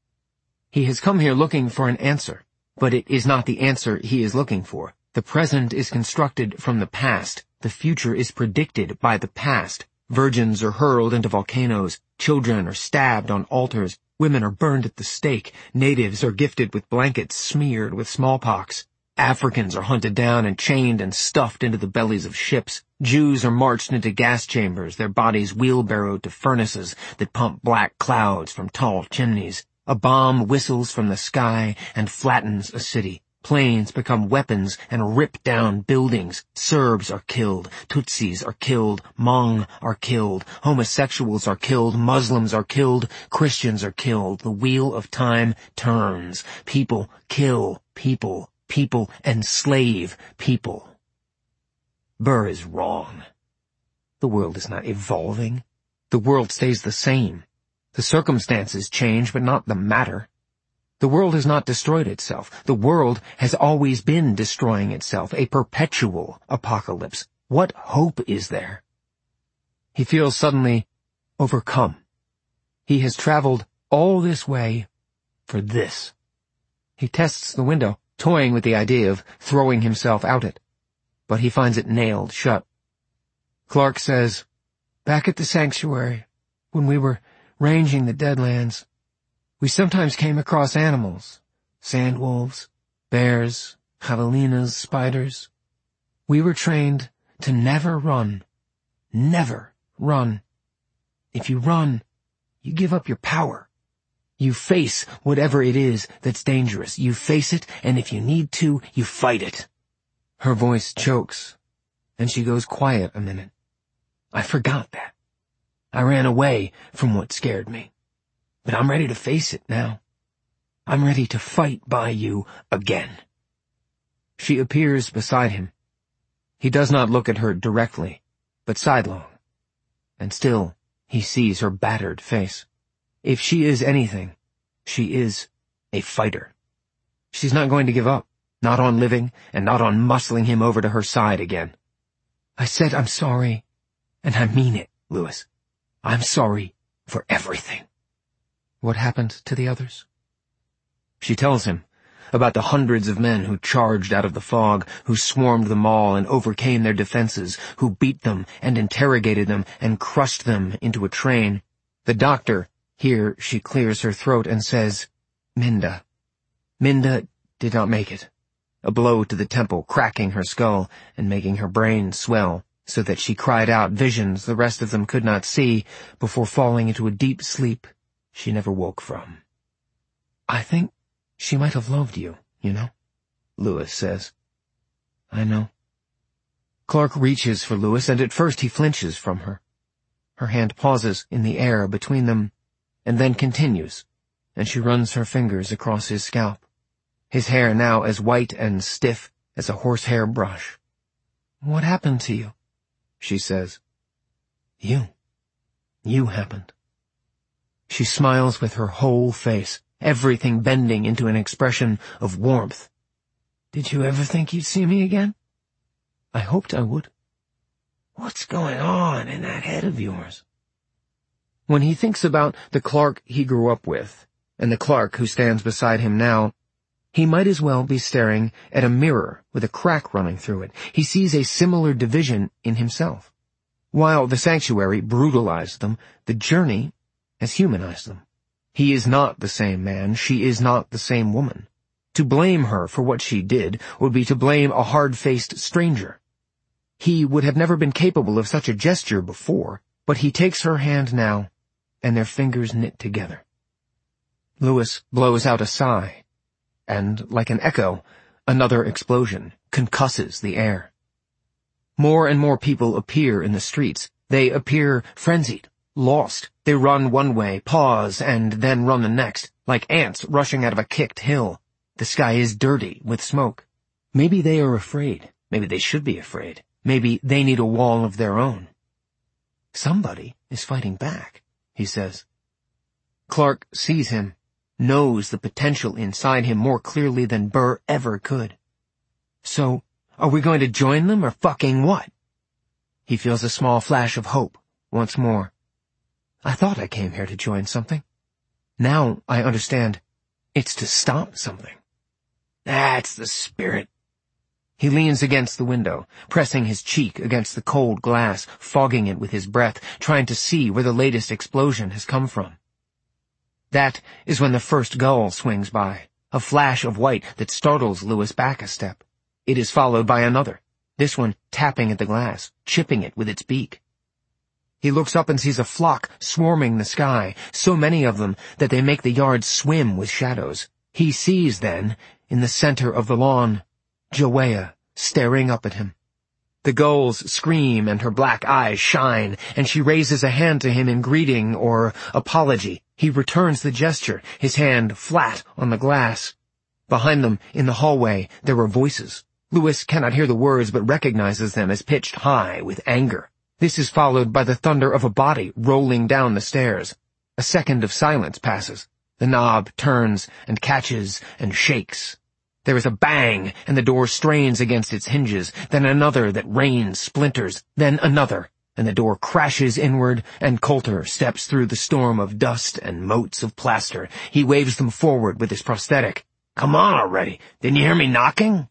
He has come here looking for an answer, but it is not the answer he is looking for. The present is constructed from the past. The future is predicted by the past. Virgins are hurled into volcanoes. Children are stabbed on altars. Women are burned at the stake. Natives are gifted with blankets smeared with smallpox. Africans are hunted down and chained and stuffed into the bellies of ships. Jews are marched into gas chambers, their bodies wheelbarrowed to furnaces that pump black clouds from tall chimneys. A bomb whistles from the sky and flattens a city. Planes become weapons and rip down buildings. Serbs are killed. Tutsis are killed. Hmong are killed. Homosexuals are killed. Muslims are killed. Christians are killed. The wheel of time turns. People kill people. People enslave people. Burr is wrong. The world is not evolving. The world stays the same. The circumstances change, but not the matter. The world has not destroyed itself. The world has always been destroying itself, a perpetual apocalypse. What hope is there? He feels suddenly overcome. He has traveled all this way for this. He tests the window, toying with the idea of throwing himself out it, but he finds it nailed shut. Clark says, back at the sanctuary, when we were ranging the Deadlands, we sometimes came across animals, sandwolves, bears, javelinas, spiders. We were trained to never run, never run. If you run, you give up your power. You face whatever it is that's dangerous. You face it, and if you need to, you fight it. Her voice chokes, and she goes quiet a minute. I forgot that. I ran away from what scared me. But I'm ready to face it now. I'm ready to fight by you again. She appears beside him. He does not look at her directly, but sidelong. And still, he sees her battered face. If she is anything, she is a fighter. She's not going to give up, not on living and not on muscling him over to her side again. I said I'm sorry, and I mean it, Louis. I'm sorry for everything. What happened to the others? She tells him about the hundreds of men who charged out of the fog, who swarmed the mall and overcame their defenses, who beat them and interrogated them and crushed them into a train. The doctor, here she clears her throat and says, Minda. Minda did not make it. A blow to the temple, cracking her skull and making her brain swell, so that she cried out visions the rest of them could not see before falling into a deep sleep she never woke from. I think she might have loved you, you know, Louis says. I know. Clark reaches for Louis, and at first he flinches from her. Her hand pauses in the air between them, and then continues, and she runs her fingers across his scalp, his hair now as white and stiff as a horsehair brush. What happened to you? She says. You. You happened. She smiles with her whole face, everything bending into an expression of warmth. Did you ever think you'd see me again? I hoped I would. What's going on in that head of yours? When he thinks about the Clark he grew up with, and the Clark who stands beside him now, he might as well be staring at a mirror with a crack running through it. He sees a similar division in himself. While the sanctuary brutalized them, the journey has humanized them. He is not the same man, she is not the same woman. To blame her for what she did would be to blame a hard-faced stranger. He would have never been capable of such a gesture before, but he takes her hand now, and their fingers knit together. Louis blows out a sigh, and, like an echo, another explosion concusses the air. More and more people appear in the streets. They appear frenzied, lost. They run one way, pause, and then run the next, like ants rushing out of a kicked hill. The sky is dirty with smoke. Maybe they are afraid. Maybe they should be afraid. Maybe they need a wall of their own. Somebody is fighting back, he says. Clark sees him, knows the potential inside him more clearly than Burr ever could. So, are we going to join them or fucking what? He feels a small flash of hope once more. I thought I came here to join something. Now I understand it's to stop something. That's the spirit. He leans against the window, pressing his cheek against the cold glass, fogging it with his breath, trying to see where the latest explosion has come from. That is when the first gull swings by, a flash of white that startles Louis back a step. It is followed by another, this one tapping at the glass, chipping it with its beak. He looks up and sees a flock swarming the sky, so many of them that they make the yard swim with shadows. He sees, then, in the center of the lawn, Joea staring up at him. The gulls scream and her black eyes shine, and she raises a hand to him in greeting or apology. He returns the gesture, his hand flat on the glass. Behind them, in the hallway, there are voices. Louis cannot hear the words but recognizes them as pitched high with anger. This is followed by the thunder of a body rolling down the stairs. A second of silence passes. The knob turns and catches and shakes. There is a bang, and the door strains against its hinges, then another that rains splinters, then another, and the door crashes inward, and Coulter steps through the storm of dust and motes of plaster. He waves them forward with his prosthetic. Come on already. Didn't you hear me knocking?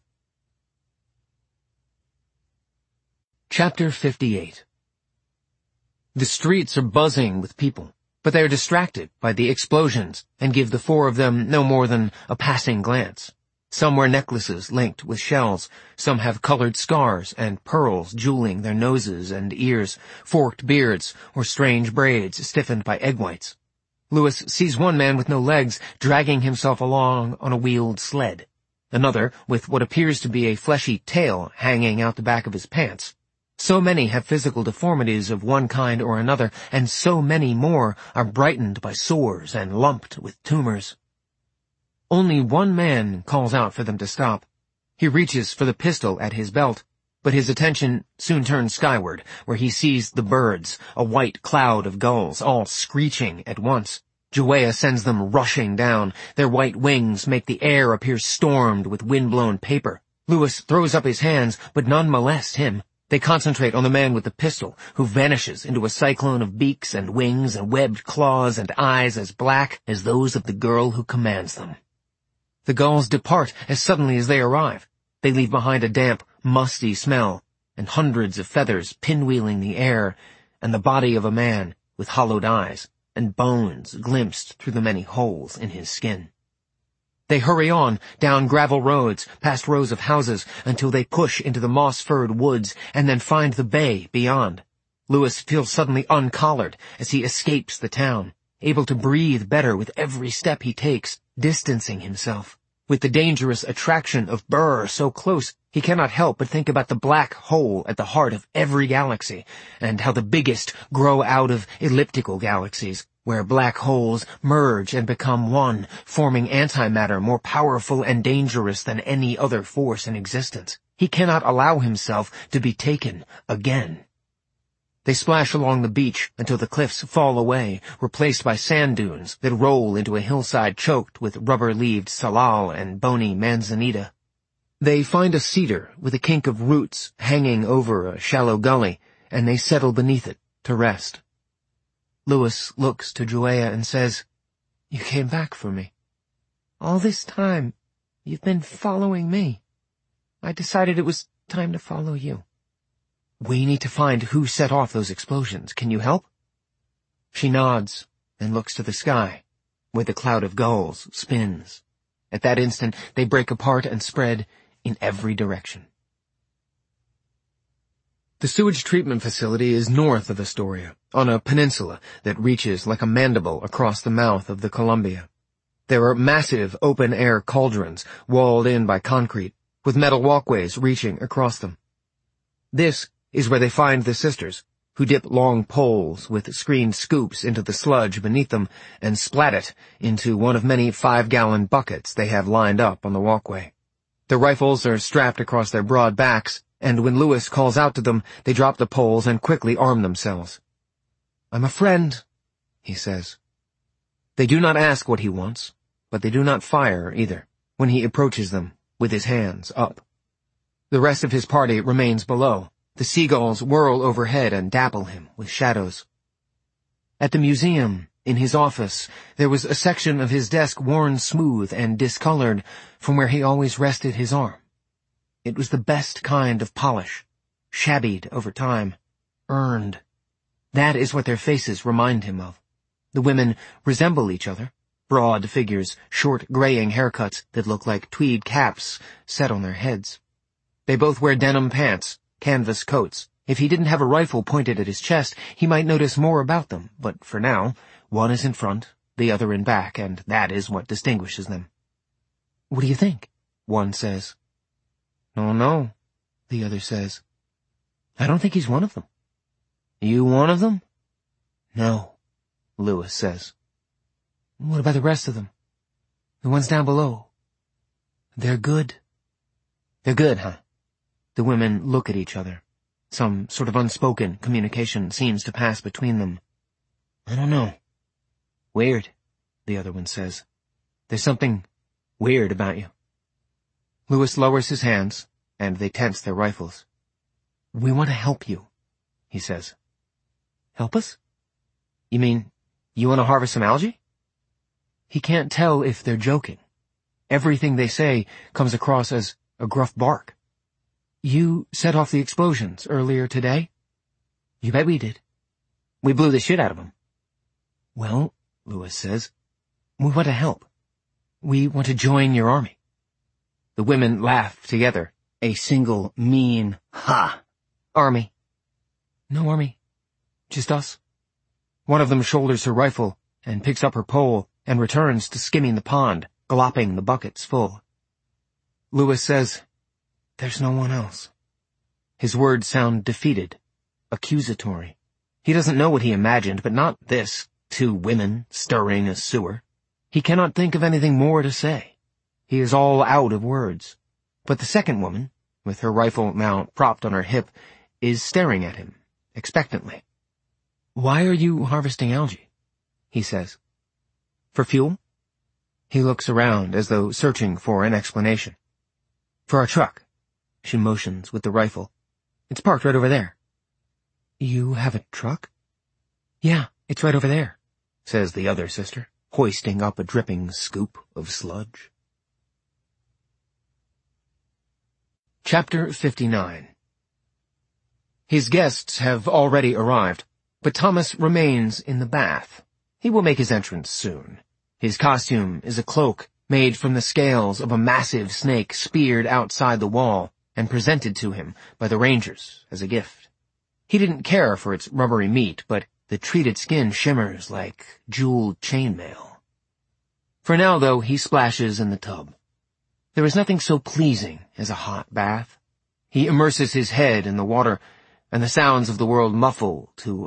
Chapter fifty-eight. The streets are buzzing with people, but they are distracted by the explosions and give the four of them no more than a passing glance. Some wear necklaces linked with shells, some have colored scars and pearls jeweling their noses and ears, forked beards or strange braids stiffened by egg whites. Louis sees one man with no legs dragging himself along on a wheeled sled, another with what appears to be a fleshy tail hanging out the back of his pants. So many have physical deformities of one kind or another, and so many more are brightened by sores and lumped with tumors. Only one man calls out for them to stop. He reaches for the pistol at his belt, but his attention soon turns skyward, where he sees the birds, a white cloud of gulls, all screeching at once. Joea sends them rushing down. Their white wings make the air appear stormed with wind-blown paper. Louis throws up his hands, but none molest him. They concentrate on the man with the pistol, who vanishes into a cyclone of beaks and wings and webbed claws and eyes as black as those of the girl who commands them. The gulls depart as suddenly as they arrive. They leave behind a damp, musty smell, and hundreds of feathers pinwheeling the air, and the body of a man with hollowed eyes, and bones glimpsed through the many holes in his skin. They hurry on, down gravel roads, past rows of houses, until they push into the moss-furred woods, and then find the bay beyond. Louis feels suddenly uncollared as he escapes the town. able to breathe better with every step he takes, distancing himself. With the dangerous attraction of Burr so close, he cannot help but think about the black hole at the heart of every galaxy, and how the biggest grow out of elliptical galaxies, where black holes merge and become one, forming antimatter more powerful and dangerous than any other force in existence. He cannot allow himself to be taken again. They splash along the beach until the cliffs fall away, replaced by sand dunes that roll into a hillside choked with rubber-leaved salal and bony manzanita. They find a cedar with a kink of roots hanging over a shallow gully, and they settle beneath it to rest. Louis looks to Joiya and says, "You came back for me. All this time, you've been following me. I decided it was time to follow you. We need to find who set off those explosions. Can you help?" She nods and looks to the sky, where the cloud of gulls spins. At that instant, they break apart and spread in every direction. The sewage treatment facility is north of Astoria, on a peninsula that reaches like a mandible across the mouth of the Columbia. There are massive open-air cauldrons walled in by concrete, with metal walkways reaching across them. This is where they find the sisters, who dip long poles with screened scoops into the sludge beneath them and splat it into one of many five-gallon buckets they have lined up on the walkway. Their rifles are strapped across their broad backs, and when Louis calls out to them, they drop the poles and quickly arm themselves. "I'm a friend," he says. They do not ask what he wants, but they do not fire either, when he approaches them with his hands up. The rest of his party remains below. The seagulls whirl overhead and dapple him with shadows. At the museum, in his office, there was a section of his desk worn smooth and discolored from where he always rested his arm. It was the best kind of polish, shabbied over time, earned. That is what their faces remind him of. The women resemble each other, broad figures, short graying haircuts that look like tweed caps set on their heads. They both wear denim pants, canvas coats. If he didn't have a rifle pointed at his chest, he might notice more about them, but for now, one is in front, the other in back, and that is what distinguishes them. "What do you think?" one says. "Oh, no," the other says. "I don't think he's one of them." "You one of them?" "No," Louis says. "What about the rest of them? The ones down below? They're good." "They're good, huh?" The women look at each other. Some sort of unspoken communication seems to pass between them. "I don't know." "Weird," the other one says. "There's something weird about you." Louis lowers his hands, and they tense their rifles. "We want to help you," he says. "Help us? You mean you want to harvest some algae?" He can't tell if they're joking. Everything they say comes across as a gruff bark. "You set off the explosions earlier today?" "You bet we did. We blew the shit out of them." "Well," Louis says, "we want to help. We want to join your army." The women laugh together, a single mean ha. "Army." "No army. Just us." One of them shoulders her rifle and picks up her pole and returns to skimming the pond, glopping the buckets full. Louis says, "There's no one else." His words sound defeated, accusatory. He doesn't know what he imagined, but not this, two women stirring a sewer. He cannot think of anything more to say. He is all out of words. But the second woman, with her rifle now propped on her hip, is staring at him, expectantly. "Why are you harvesting algae?" he says. "For fuel?" He looks around as though searching for an explanation. "For our truck." She motions with the rifle. "It's parked right over there." "You have a truck?" "Yeah, it's right over there," says the other sister, hoisting up a dripping scoop of sludge. Chapter fifty-nine. His guests have already arrived, but Thomas remains in the bath. He will make his entrance soon. His costume is a cloak made from the scales of a massive snake speared outside the wall and presented to him by the rangers as a gift. He didn't care for its rubbery meat, but The treated skin shimmers like jeweled chainmail. For now, though, he splashes in the tub. There is nothing so pleasing as a hot bath. He immerses his head in the water, and the sounds of the world muffle to